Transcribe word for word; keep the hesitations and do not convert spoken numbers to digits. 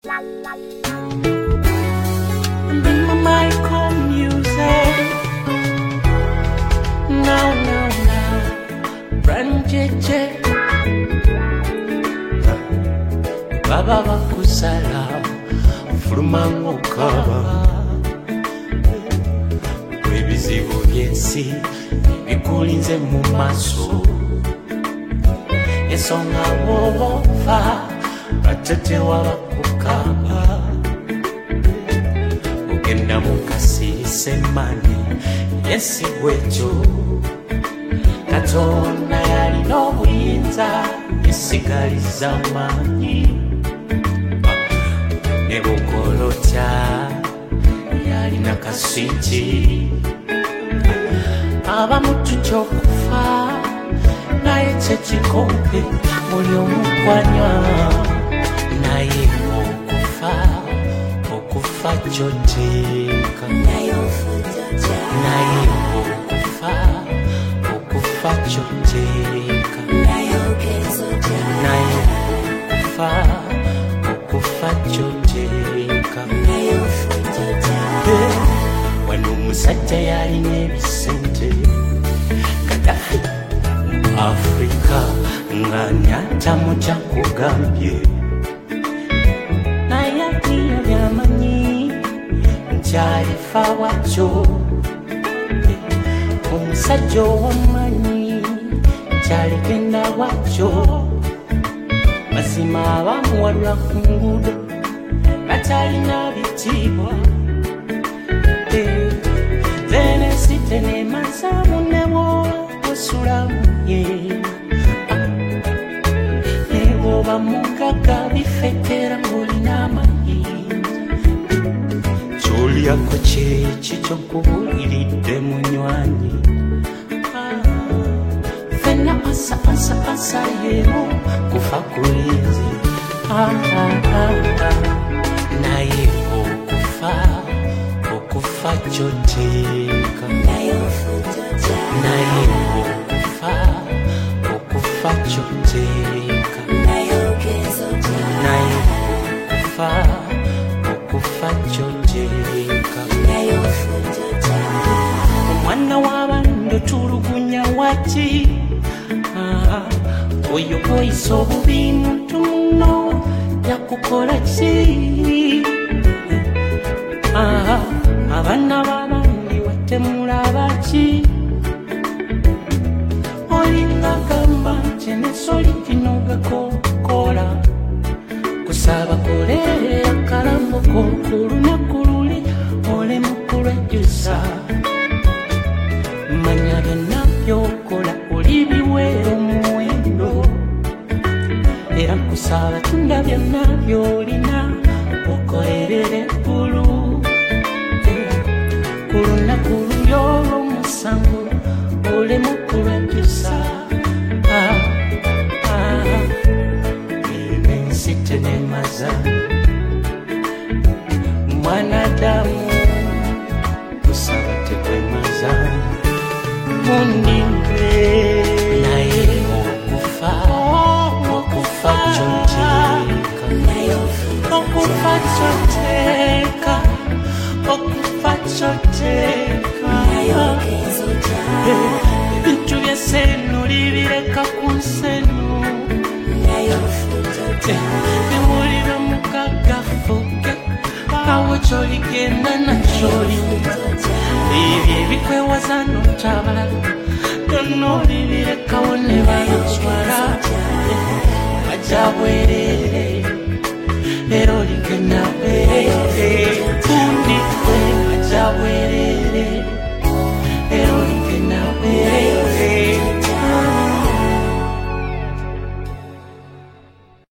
Bring my Michael music. Now, now, now. Brand J J. Baba bakusala. Fulumango kaba. Webizibu byensi. Bikulinze mu maso. Esonga wofa. Batete wabakukamba. Ugenda mukasise mani. Yesi wecho. Katonda yalina obuyinza. Yesigaliza manyi. Nebukolotya yalina kaswiti. Abamutu ky'okufa naye kyekikompe buli omukwanywa naye okufa okufa kyoteeka naye okufa okufa kyoteeka naye okufa okufa kyoteeka wano omusajja yalina ebisente Gaddafi Afrika nga nyatamu kyakugambye naye atiyo byamanyi nkyalifa wakyo omusajja owamanyi kyaligenda wakyo mazima abamuwalula ku nguudo batalina bitiibwa zenesite nemazamu nebo osulamuye neboba mugaga bifekera ng'olina amanyi kyolyako kyeki kyokubuliridde munywanyi fenna asa asa asa yero kufa kulinzi naye okufa okufa kyoteeka naye okufa okufa kyoteeka naye okufa okufa kyoteeka omwana w'abandi otulugunya waki oyo oyisa obubi muntu muno yakukola ki abaana b'abandi watemulaba ki olinga gamba nti nesoli kino gakokola kusaba kolera akalambo ko ku lunaku luli olemu kulwejjusa manya byonna byokola oli biweera omuwendo era kusaba tunda byonna byolina okolerera eggulu ku lunaku luli olw'omusango olemu kulwejjusa enensi tenemaza mwanadamu kusaba tekwemaza mundimbe naye okufa okufa kyoteeka okufa kyoteeka okufa kyoteeka ebintu by'esenu libireka ku nsenu biwulira mukagafuke awo kyoligenda nakyolimu ebyo ebikwewaza n'otabala byonna olibirekawo ne baloswala bajja bwerere era oligenda